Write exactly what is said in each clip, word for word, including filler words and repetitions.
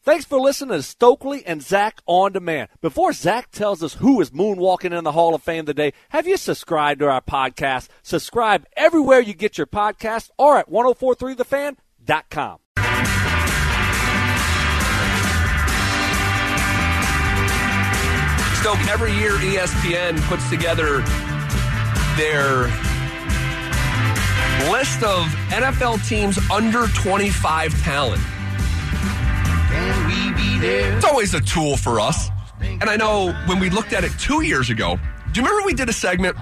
Thanks for listening to Stokely and Zach On Demand. Before Zach tells us who is moonwalking in the Hall of Fame today, have you subscribed to our podcast? Subscribe everywhere you get your podcast or at ten forty-three the fan dot com. Stoke, every year E S P N puts together their list of N F L teams under twenty-five talent. Can we be there? It's always a tool for us. And I know when we looked at it two years ago, do you remember we did a segment?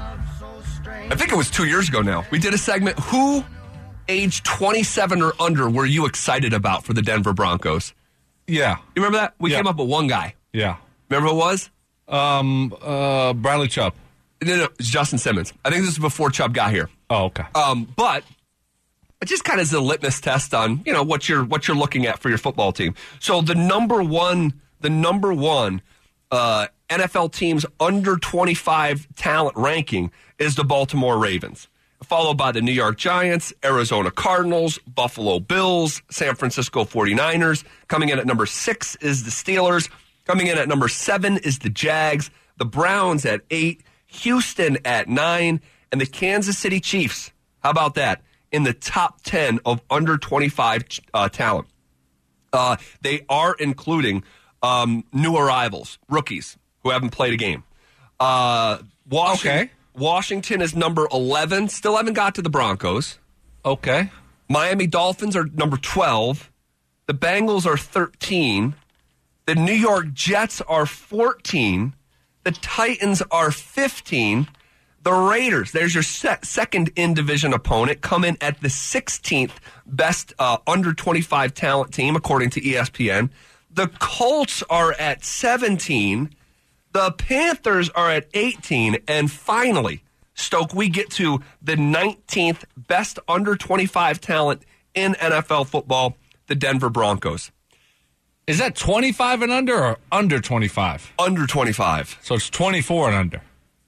I think it was two years ago now. We did a segment, who age twenty-seven or under were you excited about for the Denver Broncos? Yeah. You remember that? We yeah. came up with one guy. Yeah. Remember who it was? Um, uh, Bradley Chubb. No, no, it's Justin Simmons. I think this is before Chubb got here. Oh, okay. Um, but it just kind of is a litmus test on, you know, what you're what you're looking at for your football team. So the number one, the number one uh, N F L teams under twenty-five talent ranking is the Baltimore Ravens, followed by the New York Giants, Arizona Cardinals, Buffalo Bills, San Francisco forty-niners. Coming in at number six is the Steelers. Coming in at number seven is the Jags, the Browns at eight, Houston at nine, and the Kansas City Chiefs. How about that? In the top ten of under twenty-five uh, talent. Uh, they are including um, new arrivals, rookies who haven't played a game. Uh, Washington, okay. Washington is number eleven. Still haven't got to the Broncos. Okay. Miami Dolphins are number twelve. The Bengals are thirteen. The New York Jets are fourteen. The Titans are fifteen. The Raiders, there's your se- second in-division opponent, come in at the sixteenth best uh, under twenty-five talent team, according to E S P N. The Colts are at seventeen. The Panthers are at eighteen. And finally, Stoke, we get to the nineteenth best under twenty-five talent in N F L football, the Denver Broncos. Is that twenty-five and under or under twenty-five? Under twenty-five. So it's twenty-four and under.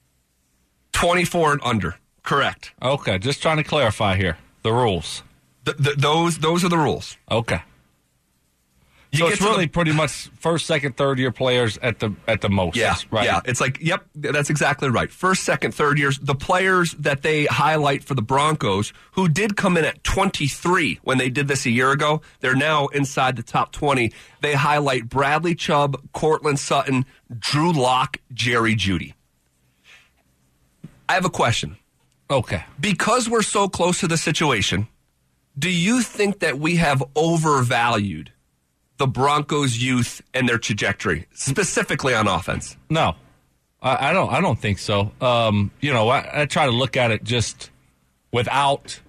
twenty-four and under. Correct. Okay, just trying to clarify here. The rules. Th- th- those those are the rules. Okay. You so get it's to really the, pretty much first, second, third year players at the at the most. Yeah, right? Yeah, it's like, yep, that's exactly right. First, second, third years. The players that they highlight for the Broncos, who did come in at twenty-three when they did this a year ago, they're now inside the top twenty. They highlight Bradley Chubb, Cortland Sutton, Drew Lock, Jerry Jeudy. I have a question. Okay. Because we're so close to the situation, do you think that we have overvalued the Broncos' youth and their trajectory, specifically on offense? No, I, I don't. I don't think so. Um, you know, I, I try to look at it just without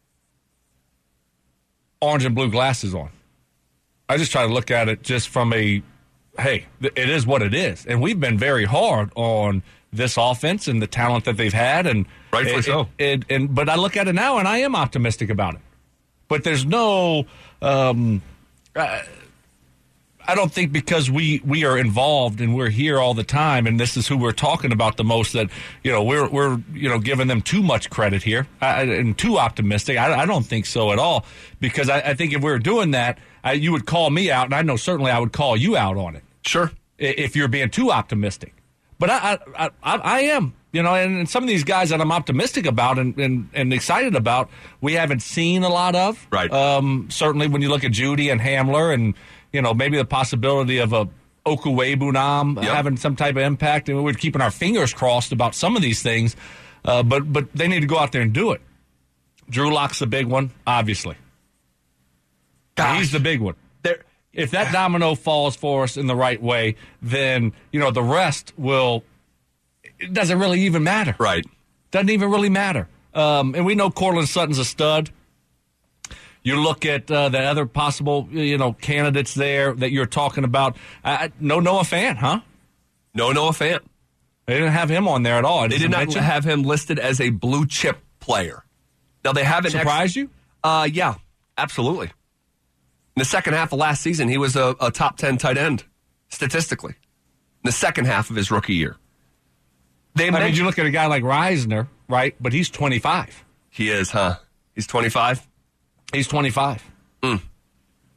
orange and blue glasses on. I just try to look at it just from a, hey, it is what it is, and we've been very hard on this offense and the talent that they've had, and rightfully it, so. It, it, and but I look at it now, and I am optimistic about it. But there's no. Um, uh, I don't think because we, we are involved and we're here all the time, and this is who we're talking about the most, that you know we're we're you know giving them too much credit here I, and too optimistic. I, I don't think so at all, because I, I think if we were doing that, I, you would call me out, and I know certainly I would call you out on it. Sure, if you're being too optimistic. But I I I, I am, you know, and, and some of these guys that I'm optimistic about and, and, and excited about, we haven't seen a lot of. Right. Um, certainly when you look at Jeudy and Hamler and. You know, maybe the possibility of a Okuwebunam yep. having some type of impact. And we're keeping our fingers crossed about some of these things. Uh, but but they need to go out there and do it. Drew Lock's the big one, obviously. Gosh. He's the big one. There, if that domino falls for us in the right way, then, you know, the rest will – it doesn't really even matter. Right. Doesn't even really matter. Um, and we know Cortland Sutton's a stud. You look at uh, the other possible, you know, candidates there that you're talking about. Uh, no Noah Fant, huh? No Noah Fant. They didn't have him on there at all. They did not mention. have him listed as a blue chip player. Now they haven't surprise ex- you. Uh, yeah, absolutely. In the second half of last season, he was a, a top ten tight end statistically. In the second half of his rookie year, they. I mean, you look at a guy like Reisner, right? But he's twenty-five. He is, huh? He's twenty-five. He's twenty-five. Mm.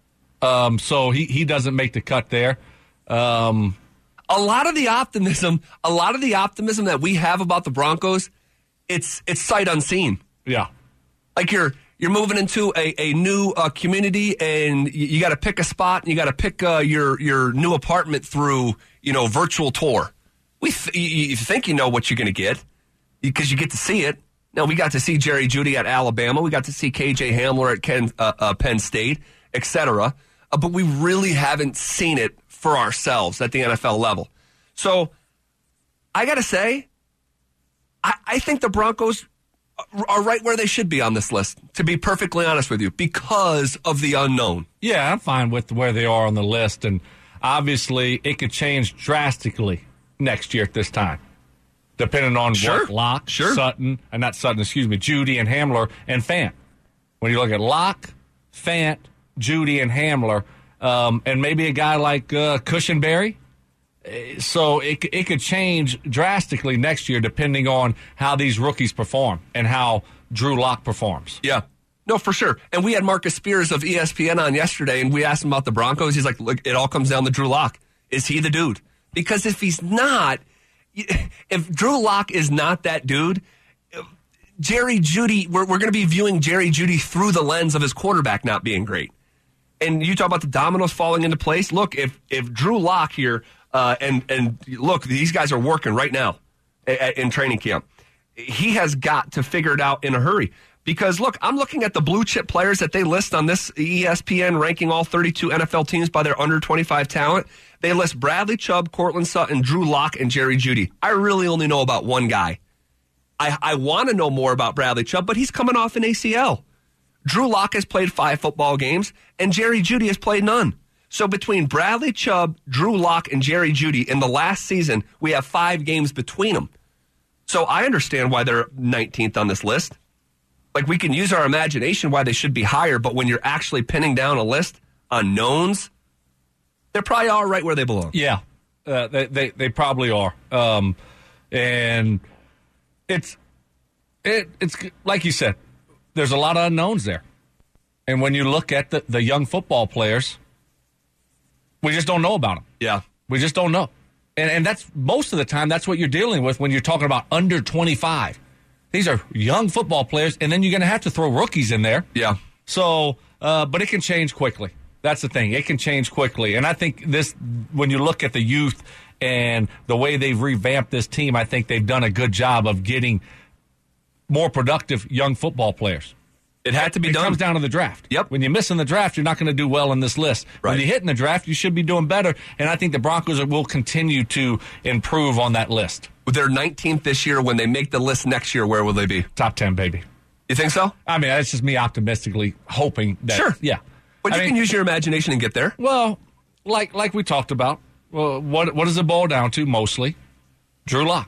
Um, so he, he doesn't make the cut there. Um, a lot of the optimism, a lot of the optimism that we have about the Broncos, it's it's sight unseen. Yeah. Like you're you're moving into a, a new uh, community, and you, you got to pick a spot, and you got to pick uh, your your new apartment through, you know, virtual tour. We th- you, you think you know what you're going to get because you get to see it. Now, we got to see Jerry Jeudy at Alabama. We got to see K J Hamler at Ken, uh, uh, Penn State, et cetera. Uh, but we really haven't seen it for ourselves at the N F L level. So I got to say, I, I think the Broncos are right where they should be on this list, to be perfectly honest with you, because of the unknown. Yeah, I'm fine with where they are on the list. And obviously, it could change drastically next year at this time, depending on Sure. what Locke, Sure. Sutton, and not Sutton, excuse me, Jeudy and Hamler and Fant. When you look at Locke, Fant, Jeudy, and Hamler, um, and maybe a guy like uh, Cushenberry. So it it could change drastically next year depending on how these rookies perform and how Drew Lock performs. Yeah. No, for sure. And we had Marcus Spears of E S P N on yesterday, and we asked him about the Broncos. He's like, look, it all comes down to Drew Lock. Is he the dude? Because if he's not, if Drew Lock is not that dude, Jerry Jeudy, we're, we're going to be viewing Jerry Jeudy through the lens of his quarterback not being great. And you talk about the dominoes falling into place. Look, if if Drew Lock here, uh, and, and look, these guys are working right now in training camp. He has got to figure it out in a hurry. Because, look, I'm looking at the blue chip players that they list on this E S P N ranking all thirty-two N F L teams by their under twenty-five talent. They list Bradley Chubb, Cortland Sutton, Drew Lock, and Jerry Jeudy. I really only know about one guy. I, I want to know more about Bradley Chubb, but he's coming off an A C L. Drew Lock has played five football games, and Jerry Jeudy has played none. So between Bradley Chubb, Drew Lock, and Jerry Jeudy in the last season, we have five games between them. So I understand why they're nineteenth on this list. Like, we can use our imagination why they should be higher, but when you're actually pinning down a list on knowns, they're probably all right where they belong. Yeah, uh, they, they they probably are. Um, and it's it it's like you said, there's a lot of unknowns there. And when you look at the, the young football players, we just don't know about them. Yeah. We just don't know. And and that's most of the time, that's what you're dealing with when you're talking about under twenty-five. These are young football players, and then you're going to have to throw rookies in there. Yeah. So, uh, but it can change quickly. That's the thing. It can change quickly. And I think this, when you look at the youth and the way they've revamped this team, I think they've done a good job of getting more productive young football players. It had to be it done. It comes down to the draft. Yep. When you miss in the draft, you're not going to do well in this list. Right. When you hit in the draft, you should be doing better. And I think the Broncos will continue to improve on that list. They're nineteenth this year. When they make the list next year, where will they be? Top ten, baby. You think so? I mean, that's just me optimistically hoping that. Sure. Yeah. But I you mean, can use your imagination and get there. Well, like like we talked about, well, what what does it boil down to mostly? Drew Lock.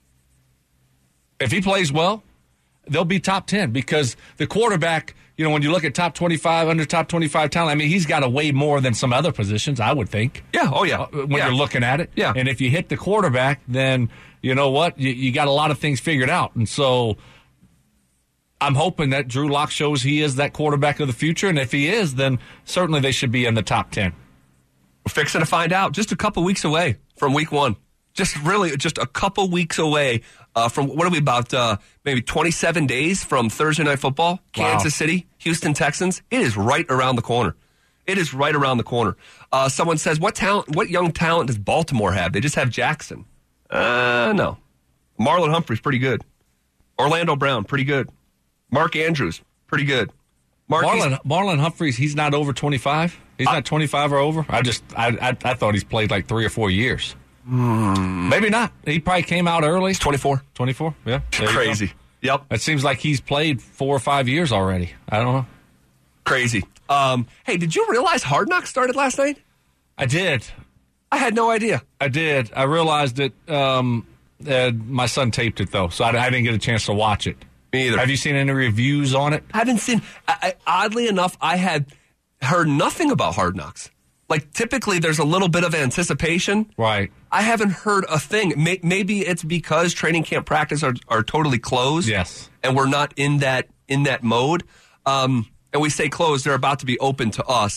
If he plays well, they'll be top ten because the quarterback, you know, when you look at top twenty-five, under top twenty-five talent, I mean, he's got a way more than some other positions, I would think. Yeah, oh yeah. When yeah. you're looking at it. Yeah. And if you hit the quarterback, then you know what? You, you got a lot of things figured out. And so I'm hoping that Drew Lock shows he is that quarterback of the future. And if he is, then certainly they should be in the top ten. We're fixing to find out. Just a couple weeks away from week one. Just really, just a couple weeks away uh, from, what are we, about uh, maybe twenty-seven days from Thursday Night Football, Kansas Wow. City, Houston Texans. It is right around the corner. It is right around the corner. Uh, someone says, what talent, what young talent does Baltimore have? They just have Jackson. Uh, no. Marlon Humphrey's pretty good. Orlando Brown, pretty good. Mark Andrews, pretty good. Marquise, Marlon, Marlon Humphreys, he's not over twenty-five? He's Uh, not twenty-five or over? I just, I, I, I thought he's played like three or four years. Hmm. Maybe not. He probably came out early. he's twenty-four. twenty-four? Yeah. There you Crazy. go. Yep. It seems like he's played four or five years already. I don't know. Crazy. Um, hey, did you realize Hard Knocks started last night? I did. I had no idea. I did. I realized it. Um, uh, my son taped it, though, so I, I didn't get a chance to watch it. Me either. Have you seen any reviews on it? I haven't seen. I, I, oddly enough, I had heard nothing about Hard Knocks. Like, typically, there's a little bit of anticipation. Right. I haven't heard a thing. May, maybe it's because training camp practice are, are totally closed. Yes. And we're not in that in that mode. Um, and we say closed; they're about to be open to us.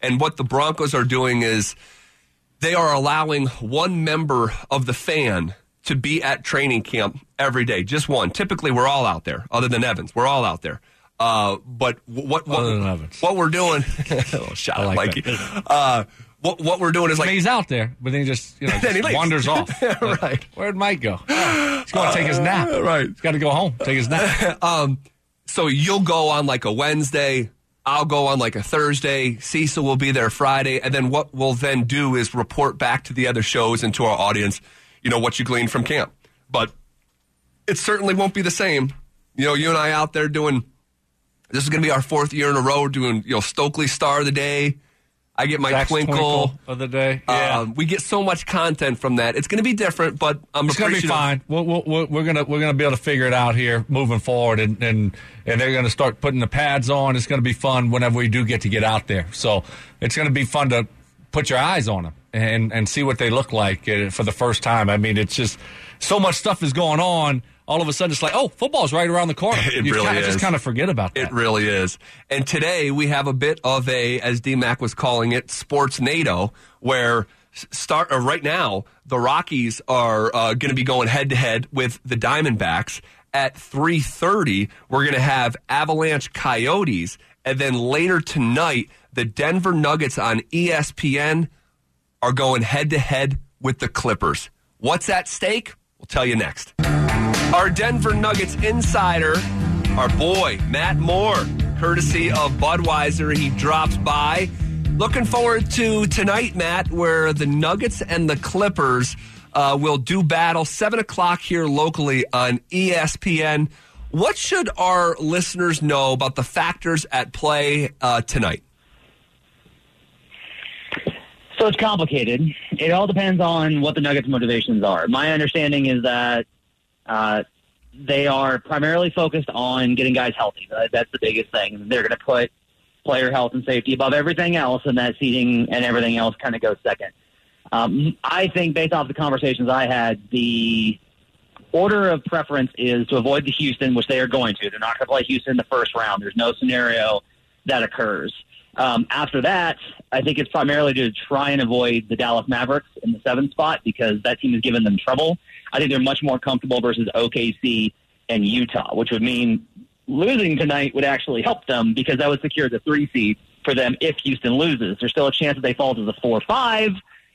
And what the Broncos are doing is they are allowing one member of the fan to be at training camp every day, just one. Typically, we're all out there, other than Evans. We're all out there. Uh, but what what, other than Evans. what we're doing, oh, shout out, like Mikey. Uh, what what we're doing is like I mean, he's out there, but then he just you know Then he just leaves. wanders off. Yeah, Like, right. Where'd Mike go? Oh, he's going to take his nap. Uh, right. He's got to go home, take his nap. um, so you'll go on like a Wednesday. I'll go on like a Thursday. Cecil will be there Friday, and then what we'll then do is report back to the other shows and to our audience, you know, what you gleaned from camp. But it certainly won't be the same. You know, you and I out there doing. This is going to be our fourth year in a row doing, you know, Stokely Star of the Day. I get my Zach's twinkle. twinkle of the day. Yeah, Um, we get so much content from that. It's going to be different, but I'm it's going to be appreciative. fine. We'll, we'll, we're going to we're going to be able to figure it out here moving forward, and and, and they're going to start putting the pads on. It's going to be fun whenever we do get to get out there. So it's going to be fun to put your eyes on them and and see what they look like uh, for the first time. I mean, it's just so much stuff is going on. All of a sudden, it's like, oh, football's right around the corner. It you really kinda, is. just kind of forget about that. It really is. And today we have a bit of a, as D-Mac was calling it, sports NATO, where start uh, right now the Rockies are uh, going to be going head-to-head with the Diamondbacks. At three thirty, we're going to have Avalanche Coyotes. And then later tonight, the Denver Nuggets on E S P N are going head-to-head with the Clippers. What's at stake? We'll tell you next. Our Denver Nuggets insider, our boy, Matt Moore, courtesy of Budweiser, he drops by. Looking forward to tonight, Matt, where the Nuggets and the Clippers uh, will do battle, seven o'clock here locally on E S P N. What should our listeners know about the factors at play uh, tonight? So it's complicated. It all depends on what the Nuggets' motivations are. My understanding is that uh, they are primarily focused on getting guys healthy. That's the biggest thing. They're going to put player health and safety above everything else, and that seeding and everything else kind of goes second. Um, I think based off the conversations I had, the order of preference is to avoid the Houston, which they are going to. They're not going to play Houston in the first round. There's no scenario that occurs. Um, after that, I think it's primarily to try and avoid the Dallas Mavericks in the seventh spot because that team has given them trouble. I think they're much more comfortable versus O K C and Utah, which would mean losing tonight would actually help them because that would secure the three seed for them if Houston loses. There's still a chance that they fall to the four five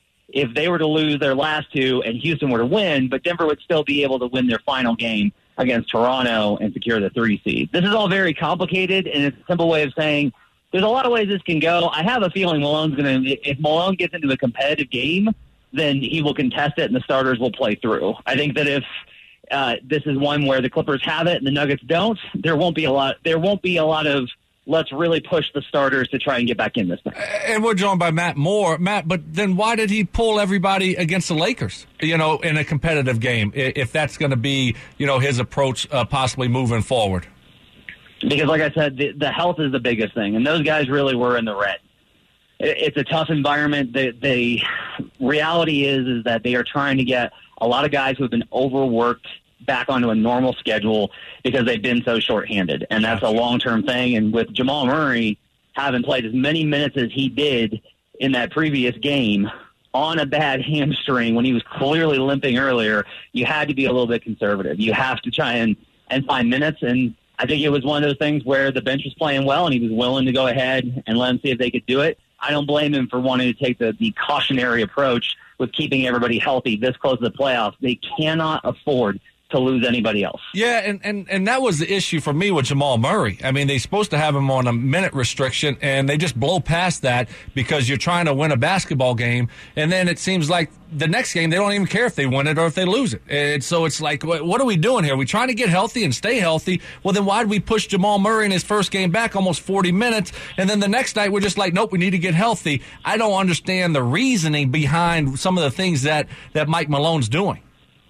if they were to lose their last two and Houston were to win, but Denver would still be able to win their final game against Toronto and secure the three seed. This is all very complicated, and it's a simple way of saying there's a lot of ways this can go. I have a feeling Malone's going to, if Malone gets into a competitive game, then he will contest it and the starters will play through. I think that if uh, this is one where the Clippers have it and the Nuggets don't, there won't be a lot, there won't be a lot of let's really push the starters to try and get back in this thing. And we're joined by Matt Moore. Matt, but then why did he pull everybody against the Lakers, you know, in a competitive game, if that's going to be, you know, his approach uh, possibly moving forward? Because, like I said, the, the health is the biggest thing, and those guys really were in the red. It, it's a tough environment. The, the reality is is that they are trying to get a lot of guys who have been overworked back onto a normal schedule because they've been so shorthanded, and that's a long-term thing. And with Jamal Murray having played as many minutes as he did in that previous game on a bad hamstring when he was clearly limping earlier, you had to be a little bit conservative. You have to try and, and find minutes, and I think it was one of those things where the bench was playing well and he was willing to go ahead and let them see if they could do it. I don't blame him for wanting to take the, the cautionary approach with keeping everybody healthy this close to the playoffs. They cannot afford to lose anybody else. Yeah, and, and, and that was the issue for me with Jamal Murray. I mean, they're supposed to have him on a minute restriction, and they just blow past that because you're trying to win a basketball game, and then it seems like the next game they don't even care if they win it or if they lose it. And so it's like, what are we doing here? Are we trying to get healthy and stay healthy? Well, then why did we push Jamal Murray in his first game back almost forty minutes, and then the next night we're just like, nope, we need to get healthy? I don't understand the reasoning behind some of the things that, that Mike Malone's doing.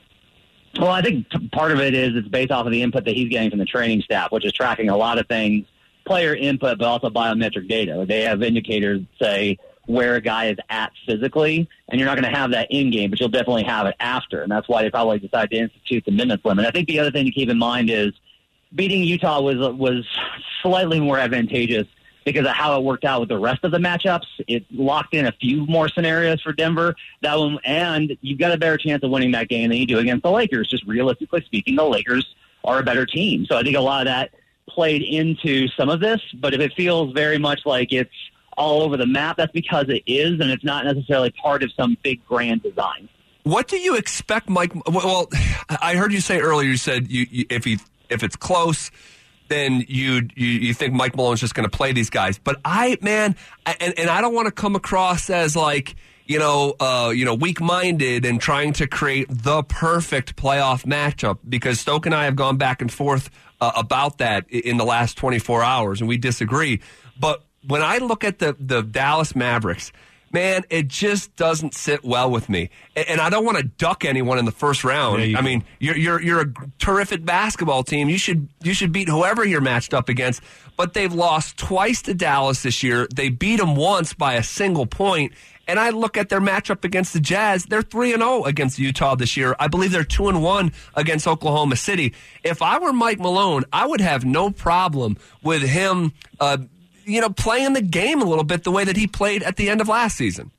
Well, I think part of it is it's based off of the input that he's getting from the training staff, which is tracking a lot of things, player input, but also biometric data. They have indicators that say where a guy is at physically, and you're not going to have that in-game, but you'll definitely have it after, and that's why they probably decided to institute the minutes limit. I think the other thing to keep in mind is beating Utah was was slightly more advantageous because of how it worked out with the rest of the matchups. It locked in a few more scenarios for Denver. That one, and you've got a better chance of winning that game than you do against the Lakers. Just realistically speaking, the Lakers are a better team. So I think a lot of that played into some of this. But if it feels very much like it's all over the map, that's because it is, and it's not necessarily part of some big grand design. What do you expect, Mike? Well, I heard you say earlier, you said you, you, if he if it's close, then you, you you think Mike Malone's just going to play these guys. But I, man, and, and I don't want to come across as like, you know, uh, you know, weak-minded and trying to create the perfect playoff matchup, because Stoke and I have gone back and forth uh, about that in the last twenty-four hours, and we disagree. But when I look at the, the Dallas Mavericks, man, it just doesn't sit well with me. And, and I don't want to duck anyone in the first round. I mean, you're you're you're a terrific basketball team. You should you should beat whoever you're matched up against. But they've lost twice to Dallas this year. They beat them once by a single point. And I look at their matchup against the Jazz. They're three and oh against Utah this year. I believe they're two and one against Oklahoma City. If I were Mike Malone, I would have no problem with him uh, you know, playing the game a little bit the way that he played at the end of last season.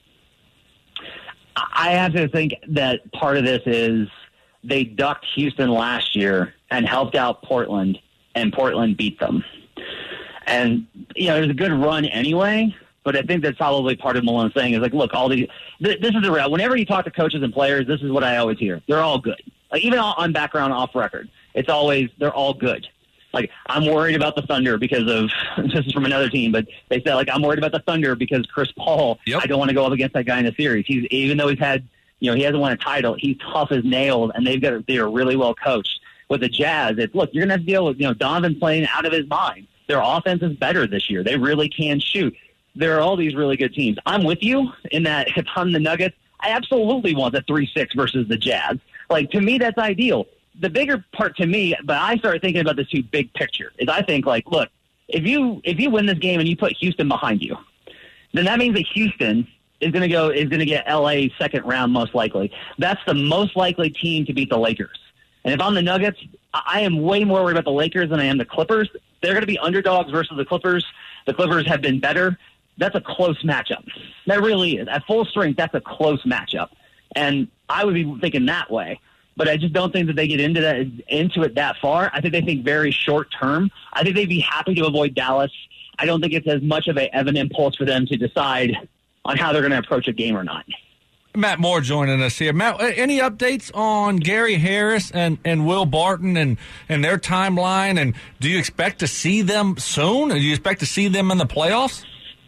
I have to think that part of this is they ducked Houston last year and helped out Portland, and Portland beat them. And, you know, it was a good run anyway, but I think that's probably part of Malone's saying is like, look, all these, th- this is the real, whenever you talk to coaches and players, this is what I always hear. They're all good. Like, even on background off record, it's always, they're all good. Like, I'm worried about the Thunder because of, this is from another team, but they said, like, I'm worried about the Thunder because Chris Paul, yep. I don't want to go up against that guy in the series. He's, even though he's had, you know, he hasn't won a title, he's tough as nails, and they've got, they are really well coached. With the Jazz, it's, look, you're going to have to deal with, you know, Donovan playing out of his mind. Their offense is better this year. They really can shoot. There are all these really good teams. I'm with you in that if I'm the Nuggets, I absolutely want the three six versus the Jazz. Like, to me, that's ideal. The bigger part to me, but I started thinking about this too big picture, is I think, like, look, if you if you win this game and you put Houston behind you, then that means that Houston is going to go is going to get L A second round most likely. That's the most likely team to beat the Lakers. And if I'm the Nuggets, I am way more worried about the Lakers than I am the Clippers. They're going to be underdogs versus the Clippers. The Clippers have been better. That's a close matchup. That really is. At full strength, that's a close matchup. And I would be thinking that way. But I just don't think that they get into that into it that far. I think they think very short term. I think they'd be happy to avoid Dallas. I don't think it's as much of a, of an impulse for them to decide on how they're going to approach a game or not. Matt Moore joining us here. Matt, any updates on Gary Harris and, and Will Barton and, and their timeline? And do you expect to see them soon? Or do you expect to see them in the playoffs?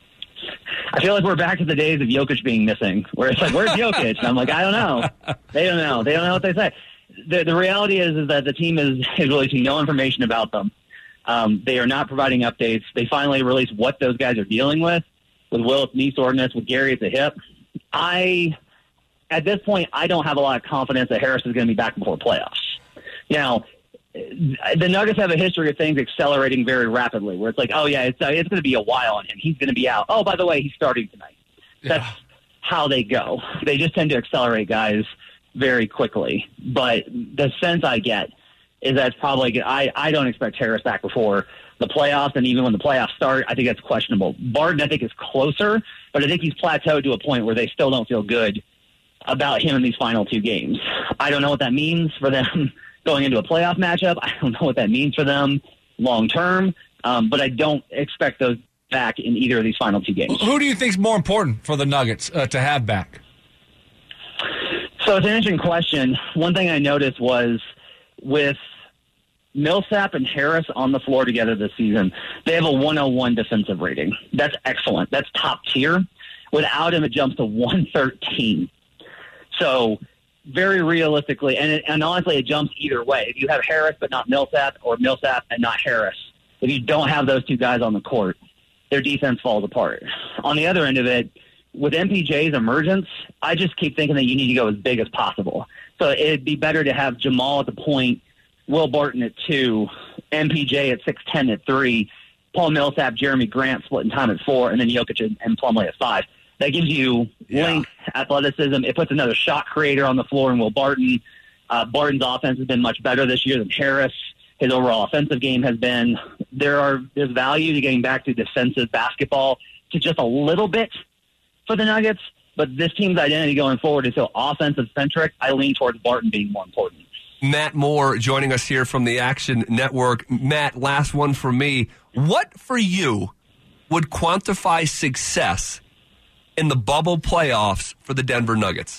I feel like we're back to the days of Jokic being missing, where it's like, where's Jokic? And I'm like, I don't know. They don't know. They don't know what they say. The, the reality is, is that the team is, is releasing no information about them. Um, they are not providing updates. They finally released what those guys are dealing with. With Will, it's knee soreness. With Gary, it's a hip. I, at this point, I don't have a lot of confidence that Harris is going to be back before playoffs. Now, the Nuggets have a history of things accelerating very rapidly, where it's like, oh, yeah, it's, uh, it's going to be a while on him. He's going to be out. Oh, by the way, he's starting tonight. That's yeah. how they go. They just tend to accelerate guys very quickly. But the sense I get is that it's probably – I I don't expect Harris back before the playoffs, and even when the playoffs start, I think that's questionable. Barton, I think, is closer, but I think he's plateaued to a point where they still don't feel good about him in these final two games. I don't know what that means for them going into a playoff matchup. I don't know what that means for them long term, um, but I don't expect those back in either of these final two games. Who do you think is more important for the Nuggets uh, to have back? So it's an interesting question. One thing I noticed was with Millsap and Harris on the floor together this season, they have a one oh one defensive rating. That's excellent. That's top tier. Without him, it jumps to one thirteen. So very realistically, and, it, and honestly, it jumps either way. If you have Harris but not Millsap, or Millsap and not Harris, if you don't have those two guys on the court, their defense falls apart. On the other end of it, with M P J's emergence, I just keep thinking that you need to go as big as possible. So it'd be better to have Jamal at the point, Will Barton at two, M P J at six ten at three, Paul Millsap, Jeremy Grant splitting time at four, and then Jokic and, and Plumlee at five. That gives you yeah. length, athleticism. It puts another shot creator on the floor in Will Barton. Uh, Barton's offense has been much better this year than Harris. His overall offensive game has been there are there's value to getting back to defensive basketball to just a little bit for the Nuggets. But this team's identity going forward is so offensive-centric, I lean towards Barton being more important. Matt Moore joining us here from the Action Network. Matt, last one for me. What for you would quantify success in the bubble playoffs for the Denver Nuggets?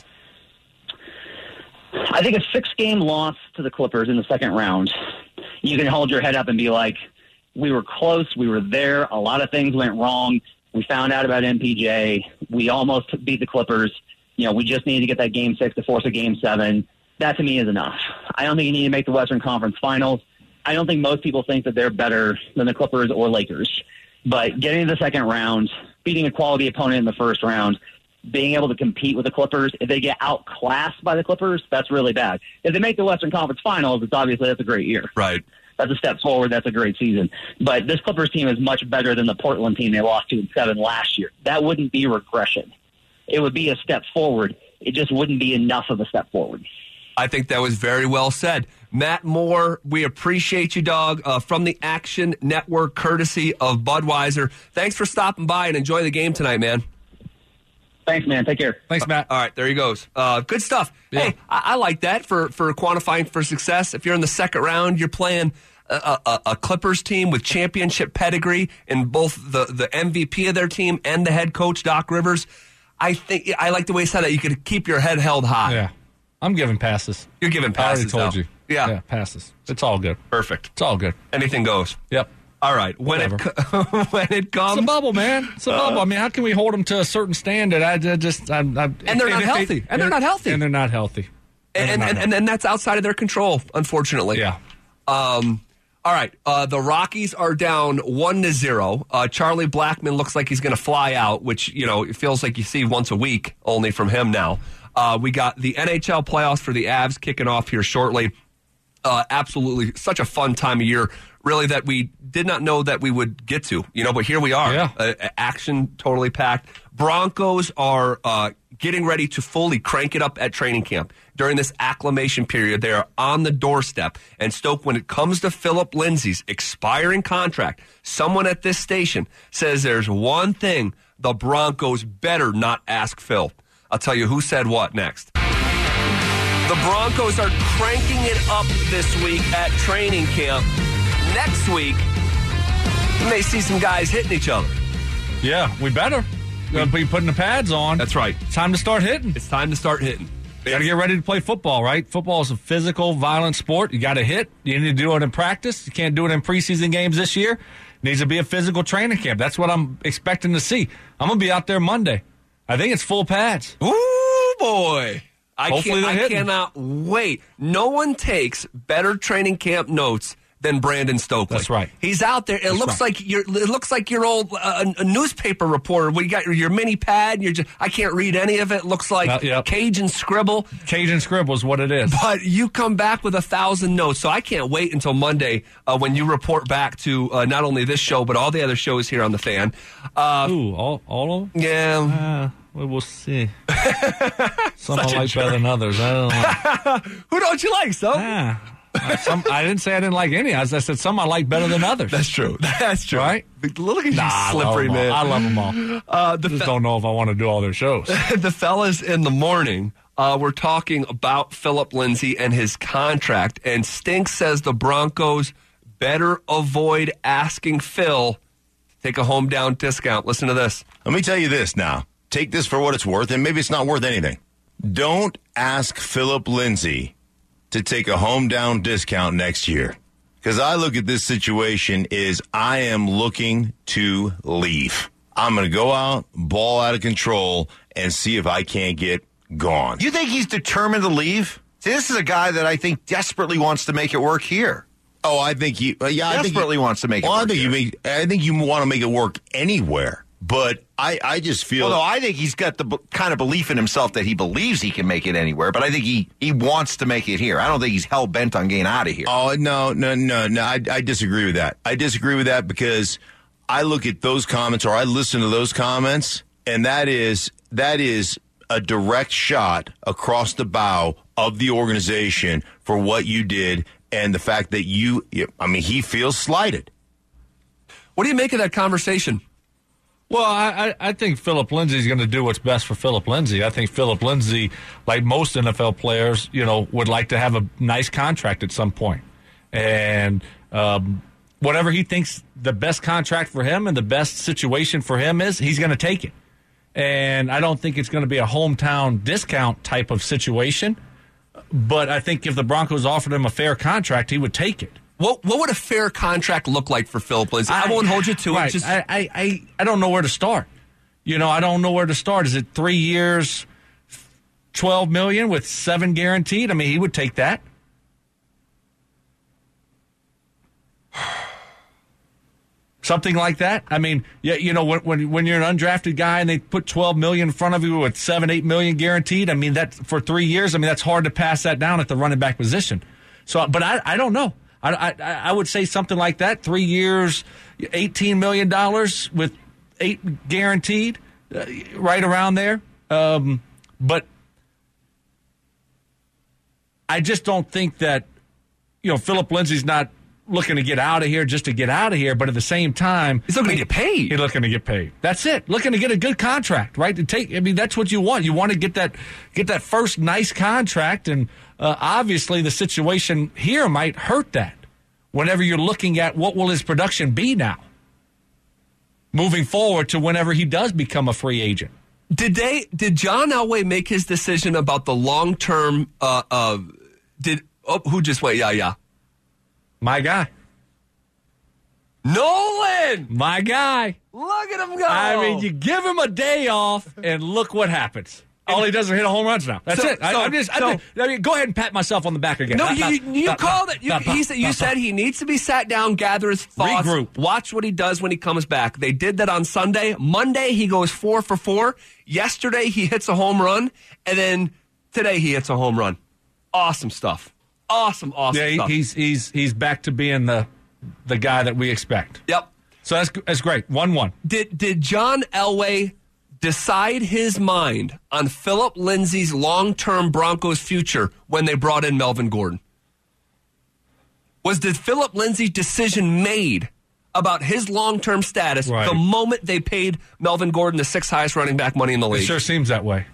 I think a six-game loss to the Clippers in the second round, you can hold your head up and be like, we were close, we were there, a lot of things went wrong. We found out about M P J. We almost beat the Clippers. You know, we just need to get that game six to force a game seven. That, to me, is enough. I don't think you need to make the Western Conference Finals. I don't think most people think that they're better than the Clippers or Lakers. But getting to the second round, beating a quality opponent in the first round, being able to compete with the Clippers, if they get outclassed by the Clippers, that's really bad. If they make the Western Conference Finals, it's obviously that's a great year. Right. That's a step forward. That's a great season. But this Clippers team is much better than the Portland team they lost to in seven last year. That wouldn't be regression. It would be a step forward. It just wouldn't be enough of a step forward. I think that was very well said. Matt Moore, we appreciate you, dog, uh, from the Action Network, courtesy of Budweiser. Thanks for stopping by and enjoy the game tonight, man. Thanks, man. Take care. Thanks, Matt. All right, there he goes. Uh, good stuff. Yeah. Hey, I, I like that for, for quantifying for success. If you're in the second round, you're playing a, a, a Clippers team with championship pedigree in both the, the M V P of their team and the head coach, Doc Rivers. I think I like the way he said that. You could keep your head held high. Yeah. I'm giving passes. You're giving passes. I already told now. you. Yeah. Yeah, passes. It's all good. Perfect. It's all good. Anything goes. Yep. All right. When it when it comes, it's a bubble, man. It's a bubble. I mean, how can we hold them to a certain standard? I, I just, I, I, and they're not healthy. They, and they're not healthy. And they're not healthy. And and, and, and then that's outside of their control, unfortunately. Yeah. Um. All right. Uh, the Rockies are down one to zero. Uh, Charlie Blackmon looks like he's going to fly out, which you know it feels like you see once a week only from him now. Uh, we got the N H L playoffs for the Avs kicking off here shortly. Uh, absolutely, such a fun time of year. Really, that we did not know that we would get to, you know, but here we are. Yeah. Uh, action totally packed. Broncos are uh, getting ready to fully crank it up at training camp. During this acclimation period, they are on the doorstep. And Stoke, when it comes to Philip Lindsay's expiring contract, someone at this station says there's one thing the Broncos better not ask Phil. I'll tell you who said what next. The Broncos are cranking it up this week at training camp. Next week, you may see some guys hitting each other. Yeah, we better. We're going to be putting the pads on. That's right. It's time to start hitting. It's time to start hitting. Got to get ready to play football, right? Football is a physical, violent sport. You got to hit. You need to do it in practice. You can't do it in preseason games this year. It needs to be a physical training camp. That's what I'm expecting to see. I'm going to be out there Monday. I think it's full pads. Ooh, boy. I, Hopefully can't, they're I hitting. cannot wait. No one takes better training camp notes than Brandon Stokely. That's right. He's out there. It That's looks right. like you're. It looks like your old uh, a newspaper reporter. Where you got your, your mini pad. You're just. I can't read any of it. It looks like Uh, yep. Cajun scribble. Cajun scribble is what it is. But you come back with a thousand notes. So I can't wait until Monday uh, when you report back to uh, not only this show but all the other shows here on the Fan. Uh, Ooh, all, all of them? yeah. Uh, well, we'll see. Some I Such a like better jerk. than others. I don't know. Who don't you like, so? Ah, uh, some, I didn't say I didn't like any. I, I said some I like better than others. That's true. That's true. Right? Look at Nah, you, I slippery love 'em man. all. I love them all. Uh, the Just fe- don't know if I want to do all their shows. the fellas in the morning, uh, we're talking about Philip Lindsay and his contract, and Stink says the Broncos better avoid asking Phil to take a home down discount. Listen to this. Let me tell you this now. Take this for what it's worth, and maybe it's not worth anything. Don't ask Philip Lindsay to take a home down discount next year. Because I look at this situation is I am looking to leave. I'm going to go out, ball out of control, and see if I can't get gone. You think he's determined to leave? See, this is a guy that I think desperately wants to make it work here. Oh, I think he, uh, yeah, I think Desperately he, wants to make it well, work I think here. you make, I think you want to make it work anywhere. But I, I just feel. Well, no, I think he's got the b- kind of belief in himself that he believes he can make it anywhere, but I think he, he wants to make it here. I don't think he's hell bent on getting out of here. Oh, no, no, no, no. I, I disagree with that. I disagree with that because I look at those comments or I listen to those comments, and that is that is a direct shot across the bow of the organization for what you did and the fact that you, I mean, he feels slighted. What do you make of that conversation? Well, I, I, I think Philip Lindsay is going to do what's best for Philip Lindsay. I think Philip Lindsay, like most N F L players, you know, would like to have a nice contract at some point. And um, whatever he thinks the best contract for him and the best situation for him is, he's going to take it. And I don't think it's going to be a hometown discount type of situation. But I think if the Broncos offered him a fair contract, he would take it. What what would a fair contract look like for Philip Lindsay? I, I won't hold you to right. it. Just I, I, I, I don't know where to start. You know, I don't know where to start. Is it three years, twelve million with seven guaranteed? I mean, he would take that. Something like that. I mean, yeah, you know, when, when when you're an undrafted guy and they put twelve million in front of you with seven, eight million guaranteed. I mean, that for three years. I mean, that's hard to pass that down at the running back position. So, but I, I don't know. I, I, I would say something like that. Three years, eighteen million dollars with eight guaranteed, uh, right around there. Um, but I just don't think that, you know, Philip Lindsay's not looking to get out of here just to get out of here. But at the same time, he's looking to get paid. He's looking to get paid. That's it. Looking to get a good contract, right? To take. I mean, that's what you want. You want to get that get that first nice contract, and uh, obviously the situation here might hurt that. Whenever you're looking at what will his production be now, moving forward to whenever he does become a free agent. Did they? Did John Elway make his decision about the long term? Uh, uh, did oh, who just went? Yeah, yeah. My guy. Nolan! My guy. Look at him go. I mean, you give him a day off, and look what happens. All he does is hit home runs now. That's so, it. I, so, I'm just, so, I'm just, I mean, go ahead and pat myself on the back again. No, Bop, you, bop, you bop, called bop, it. You, bop, he bop, said, you bop, said bop. he needs to be sat down, gather his thoughts, regroup, watch what he does when he comes back. They did that on Sunday. Monday, he goes four for four. Yesterday, he hits a home run. And then today, he hits a home run. Awesome stuff. Awesome, awesome yeah, stuff. he's he's he's back to being the the guy that we expect. Yep. So that's that's great. one one. Did did John Elway decide his mind on Philip Lindsay's long-term Broncos future when they brought in Melvin Gordon? Was the Philip Lindsay decision made about his long-term status right. the moment they paid Melvin Gordon the sixth highest running back money in the league? It sure seems that way.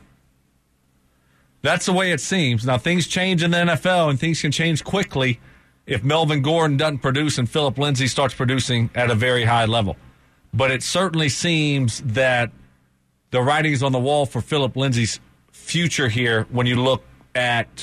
That's the way it seems. Now, things change in the N F L, and things can change quickly if Melvin Gordon doesn't produce and Philip Lindsay starts producing at a very high level. But it certainly seems that the writing's on the wall for Philip Lindsay's future here when you look at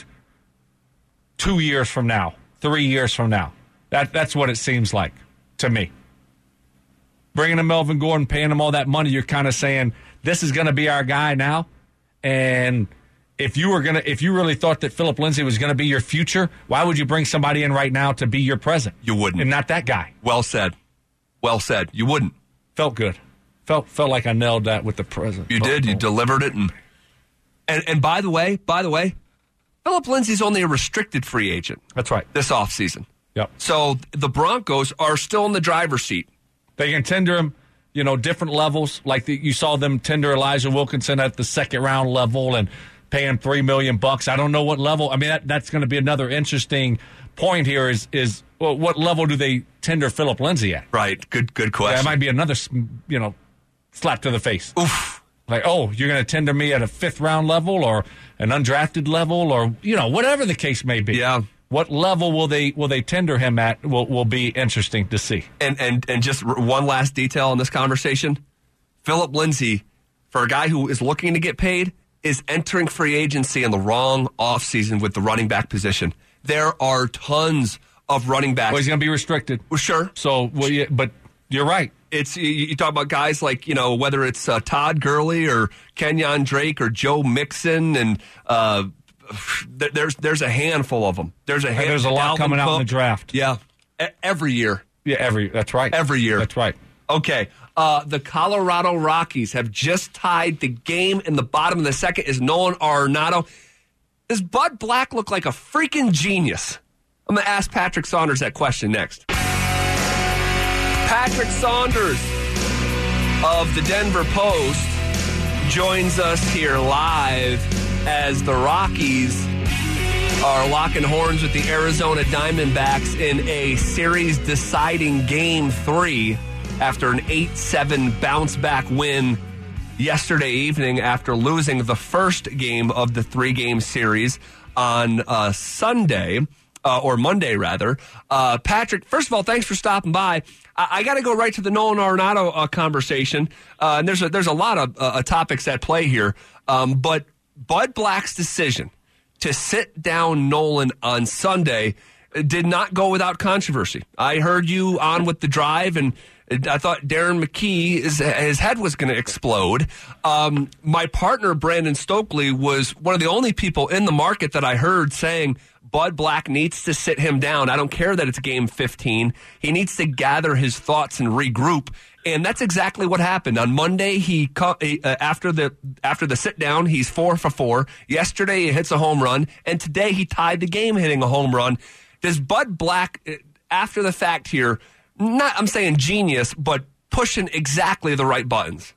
two years from now, three years from now. That That's what it seems like to me. Bringing in Melvin Gordon, paying him all that money, you're kind of saying, this is going to be our guy now. And if you were gonna, if you really thought that Philip Lindsay was going to be your future, why would you bring somebody in right now to be your present? You wouldn't. And not that guy. Well said. Well said. You wouldn't. Felt good. Felt felt like I nailed that with the present. You did. You delivered it. And, and and by the way, by the way, Philip Lindsay's only a restricted free agent. That's right. This offseason. Yep. So the Broncos are still in the driver's seat. They can tender him, you know, different levels. Like the, you saw them tender Elijah Wilkinson at the second round level and pay him three million bucks. I don't know what level. I mean, that, that's going to be another interesting point here. Is is well, what level do they tender Philip Lindsay at? Right. Good. Good question. That might be another, you know, slap to the face. Oof. Like, oh, you're going to tender me at a fifth round level or an undrafted level or, you know, whatever the case may be. Yeah. What level will they will they tender him at will, will be interesting to see. And, and, and just one last detail in this conversation. Philip Lindsay, for a guy who is looking to get paid, is entering free agency in the wrong offseason with the running back position. There are tons of running backs. Well, he's going to be restricted. Well, sure. So, well, yeah, but you're right. It's you, you talk about guys like, you know, whether it's uh, Todd Gurley or Kenyon Drake or Joe Mixon, and uh, th- there's there's a handful of them. There's a handful. There's a lot Dalvin coming out Cook. in the draft. Yeah, e- every year. Yeah, every that's right. Every year. That's right. Okay. Uh, the Colorado Rockies have just tied the game in the bottom of the second. Is Nolan Arenado. Does Bud Black look like a freaking genius? I'm going to ask Patrick Saunders that question next. Patrick Saunders of the Denver Post joins us here live as the Rockies are locking horns with the Arizona Diamondbacks in a series-deciding Game three after an eight seven bounce-back win yesterday evening after losing the first game of the three-game series on uh, Sunday, uh, or Monday, rather. Uh, Patrick, first of all, thanks for stopping by. I, I got to go right to the Nolan Arenado uh, conversation, uh, and there's a, there's a lot of uh, topics at play here, um, but Bud Black's decision to sit down Nolan on Sunday did not go without controversy. I heard you on with the drive, and I thought Darren McKee, his, his head was going to explode. Um, my partner, Brandon Stokely, was one of the only people in the market that I heard saying Bud Black needs to sit him down. I don't care that it's game fifteen. He needs to gather his thoughts and regroup. And that's exactly what happened. On Monday, he uh, after the after the sit down, he's four for four. Yesterday, he hits a home run. And today, he tied the game hitting a home run. Does Bud Black, after the fact here, not, I'm saying genius, but pushing exactly the right buttons?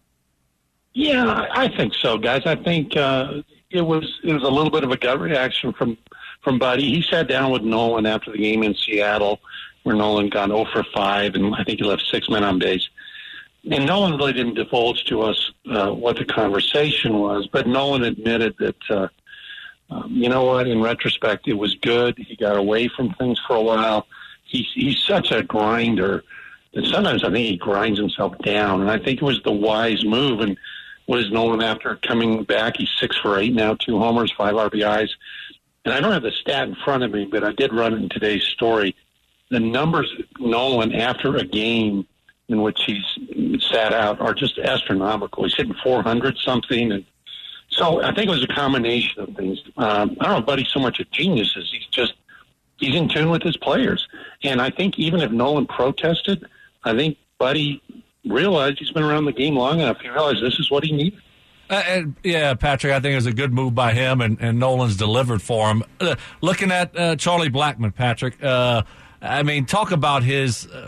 Yeah, I think so, guys. I think uh, it was it was a little bit of a gut reaction from, from Buddy. He sat down with Nolan after the game in Seattle, where Nolan got oh for five, and I think he left six men on base. And Nolan really didn't divulge to us uh, what the conversation was, but Nolan admitted that, uh, um, you know what, in retrospect, it was good. He got away from things for a while. He's, he's such a grinder that sometimes I think he grinds himself down, and I think it was the wise move. And what is Nolan after coming back? He's six for eight now, two homers, five R B Is. And I don't have the stat in front of me, but I did run it in today's story. The numbers Nolan after a game in which he's sat out are just astronomical. He's hitting four hundred something, and so I think it was a combination of things. Um, I don't know if Buddy's so much a genius as he's just he's in tune with his players. And I think even if Nolan protested, I think Buddy realized he's been around the game long enough. He realized this is what he needed. Uh, and, yeah, Patrick, I think it was a good move by him, and, and Nolan's delivered for him. Uh, looking at uh, Charlie Blackmon, Patrick, uh, I mean, talk about his uh,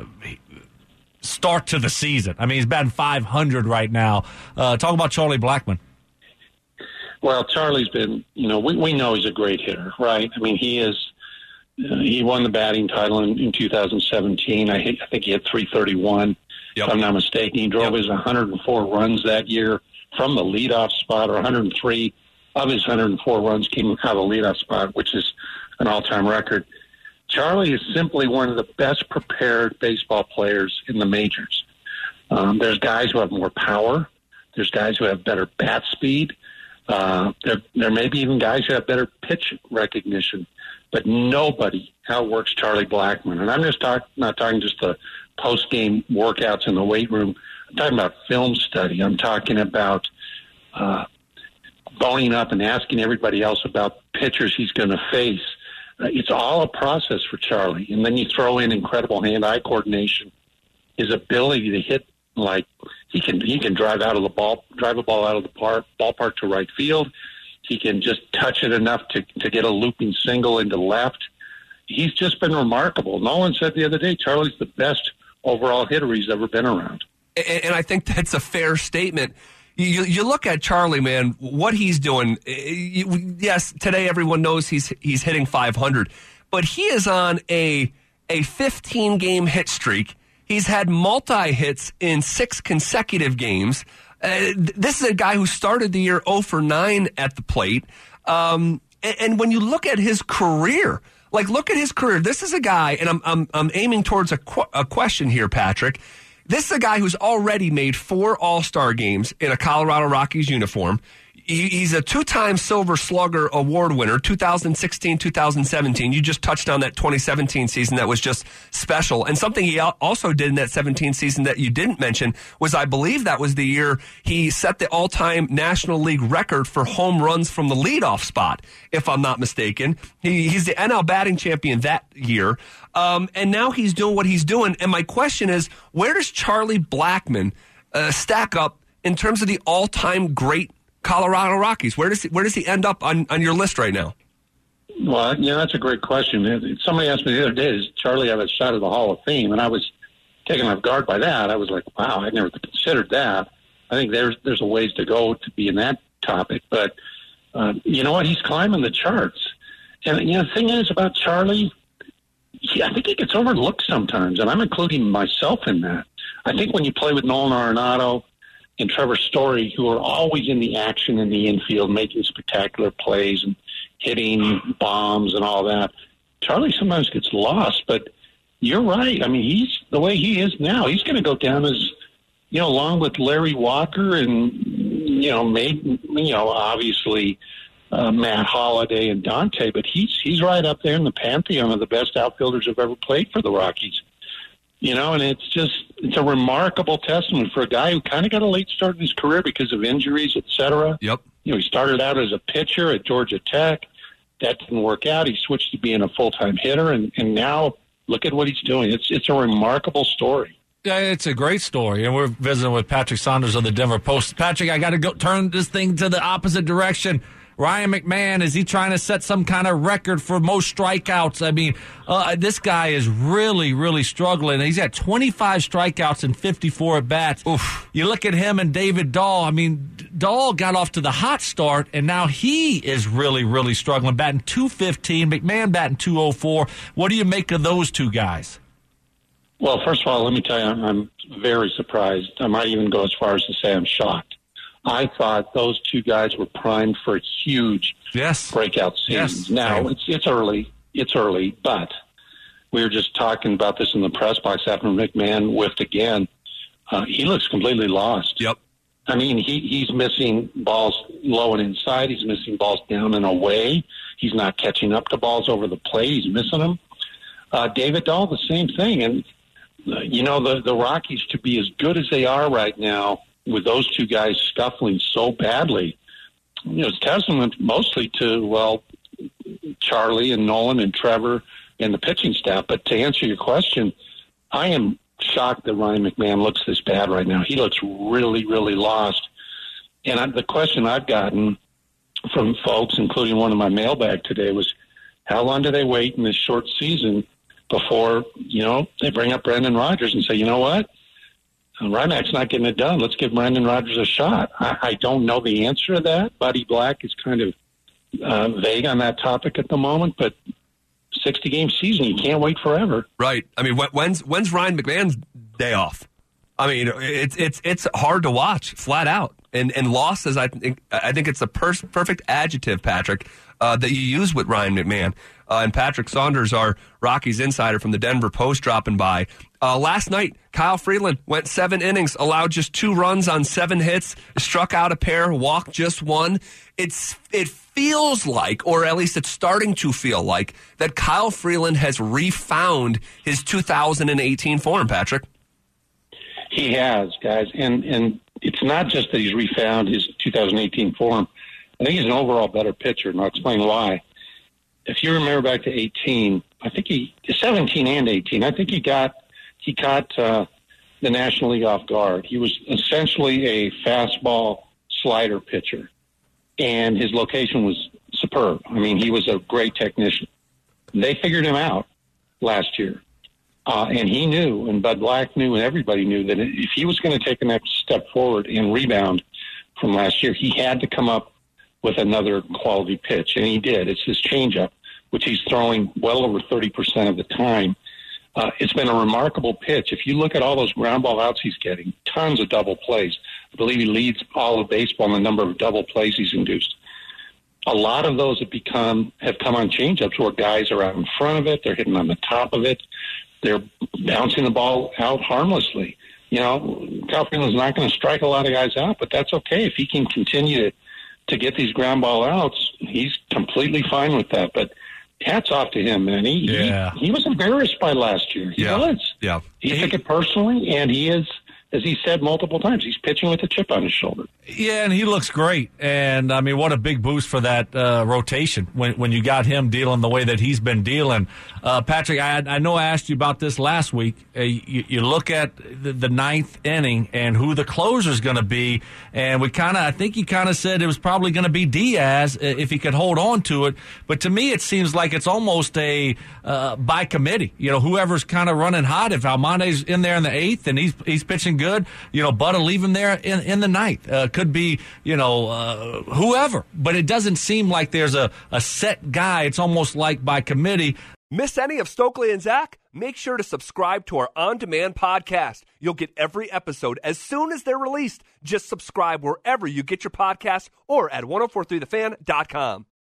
start to the season. I mean, he's batting five hundred right now. Uh, talk about Charlie Blackmon. Well, Charlie's been, you know, we, we know he's a great hitter, right? I mean, he is. Uh, he won the batting title in, in two thousand seventeen. I, hit, I think he hit three thirty-one, yep. If I'm not mistaken. He drove yep. his one hundred four runs that year from the leadoff spot, or one hundred three of his one hundred four runs came out of the leadoff spot, which is an all-time record. Charlie is simply one of the best prepared baseball players in the majors. Um, there's guys who have more power. There's guys who have better bat speed. Uh, there, there may be even guys who have better pitch recognition. But nobody outworks Charlie Blackmon. And I'm just talk, not talking just the post-game workouts in the weight room. I'm talking about film study. I'm talking about uh, boning up and asking everybody else about pitchers he's going to face. Uh, it's all a process for Charlie. And then you throw in incredible hand-eye coordination, his ability to hit like he can he can drive out of the ball, drive a ball out of the park, ballpark to right field. He can just touch it enough to, to get a looping single into left. He's just been remarkable. Nolan said the other day, Charlie's the best overall hitter he's ever been around. And, and I think that's a fair statement. You, you look at Charlie, man, what he's doing. Yes, today everyone knows he's he's hitting five hundred, but he is on a a fifteen game hit streak. He's had multi hits in six consecutive games. Uh, this is a guy who started the year oh for nine at the plate. Um, and, and when you look at his career, like look at his career, this is a guy, and I'm I'm, I'm aiming towards a, qu- a question here, Patrick. This is a guy who's already made four All-Star games in a Colorado Rockies uniform. He, he's a two-time Silver Slugger Award winner, two thousand sixteen, two thousand seventeen. You just touched on that twenty seventeen season that was just special. And something he also did in that seventeen season that you didn't mention was, I believe that was the year he set the all-time National League record for home runs from the leadoff spot, if I'm not mistaken. He, he's the N L batting champion that year. Um, and now he's doing what he's doing. And my question is, where does Charlie Blackmon uh, stack up in terms of the all-time great Colorado Rockies? Where does he, where does he end up on, on your list right now? Well, yeah, that's a great question. Somebody asked me the other day, does Charlie have a shot at the Hall of Fame? And I was taken off guard by that. I was like, wow, I never considered that. I think there's there's a ways to go to be in that topic. But uh, you know what? He's climbing the charts. And, you know, the thing is about Charlie, he, I think he gets overlooked sometimes, and I'm including myself in that. I think when you play with Nolan Arenado and Trevor Story, who are always in the action in the infield, making spectacular plays and hitting bombs and all that, Charlie sometimes gets lost. But you're right. I mean, he's the way he is now, he's going to go down as, you know, along with Larry Walker and, you know, maybe, you know, obviously uh, Matt Holliday and Dante, but he's he's right up there in the pantheon of the best outfielders who've ever played for the Rockies. You know, and it's just, it's a remarkable testament for a guy who kind of got a late start in his career because of injuries, et cetera. Yep. You know, he started out as a pitcher at Georgia Tech. That didn't work out. He switched to being a full-time hitter, and, and now look at what he's doing. It's it's a remarkable story. Yeah, it's a great story, and we're visiting with Patrick Saunders of the Denver Post. Patrick, I got to go turn this thing to the opposite direction. Ryan McMahon, is he trying to set some kind of record for most strikeouts? I mean, uh, this guy is really, really struggling. He's got twenty-five strikeouts and fifty-four at-bats. Oof. You look at him and David Dahl. I mean, Dahl got off to the hot start, and now he is really, really struggling, batting two fifteen. McMahon batting two oh four. What do you make of those two guys? Well, first of all, let me tell you, I'm very surprised. I might even go as far as to say I'm shocked. I thought those two guys were primed for huge yes. breakout seasons. Yes. Now, Same. it's it's early. It's early, but we were just talking about this in the press box after McMahon whiffed again. Uh, he looks completely lost. Yep. I mean, he, he's missing balls low and inside. He's missing balls down and away. He's not catching up to balls over the plate. He's missing them. Uh, David Dahl, the same thing. And, uh, you know, the, the Rockies, to be as good as they are right now, with those two guys scuffling so badly, you know, it's testament mostly to, well, Charlie and Nolan and Trevor and the pitching staff. But to answer your question, I am shocked that Ryan McMahon looks this bad right now. He looks really, really lost. And I, the question I've gotten from folks, including one in my mailbag today, was how long do they wait in this short season before, you know, they bring up Brendan Rodgers and say, you know what? Rymac's not getting it done. Let's give Brendan Rodgers a shot. I, I don't know the answer to that. Buddy Black is kind of uh, vague on that topic at the moment, but sixty-game season, you can't wait forever. Right. I mean, when's when's Ryan McMahon's day off? I mean, it's it's it's hard to watch, flat out. And and loss is, I think, I think it's the per- perfect adjective, Patrick, uh, that you use with Ryan McMahon. Uh, and Patrick Saunders, our Rockies insider from the Denver Post, dropping by. Uh, last night, Kyle Freeland went seven innings, allowed just two runs on seven hits, struck out a pair, walked just one. It's it feels like, or at least it's starting to feel like, that Kyle Freeland has refound his two thousand eighteen form, Patrick. He has, guys, and and it's not just that he's refound his two thousand eighteen form. I think he's an overall better pitcher, and I'll explain why. If you remember back to eighteen, I think he seventeen and eighteen. I think he got he caught uh, the National League off guard. He was essentially a fastball slider pitcher, and his location was superb. I mean, he was a great technician. They figured him out last year. Uh, and he knew, and Bud Black knew, and everybody knew that if he was going to take the next step forward and rebound from last year, he had to come up with another quality pitch, and he did. It's his changeup, which he's throwing well over thirty percent of the time. Uh, it's been a remarkable pitch. If you look at all those ground ball outs he's getting, tons of double plays. I believe he leads all of baseball in the number of double plays he's induced. A lot of those have become have come on changeups where guys are out in front of it, they're hitting on the top of it. They're bouncing the ball out harmlessly. You know, Kyle Freeland's not going to strike a lot of guys out, but that's okay. If he can continue to, to get these ground ball outs, he's completely fine with that. But hats off to him, man. He, yeah. he, he was embarrassed by last year. He yeah. was. Yeah. He, he took it personally, and he is, as he said multiple times, he's pitching with a chip on his shoulder. Yeah, and he looks great. And, I mean, what a big boost for that uh, rotation when when you got him dealing the way that he's been dealing. Uh, Patrick, I, I know I asked you about this last week. Uh, you, you look at the, the ninth inning and who the closer is going to be, and we kind of, I think he kind of said it was probably going to be Diaz if he could hold on to it. But to me, it seems like it's almost a uh, by committee. You know, whoever's kind of running hot. If Almonte's in there in the eighth and he's he's pitching good, you know, Bud will leave him there in, in the ninth. Uh, could be, you know, uh, whoever. But it doesn't seem like there's a, a set guy. It's almost like by committee. Miss any of Stokely and Zach? make sure to subscribe to our on-demand podcast. You'll get every episode as soon as they're released. Just subscribe wherever you get your podcasts or at ten forty-three the fan dot com.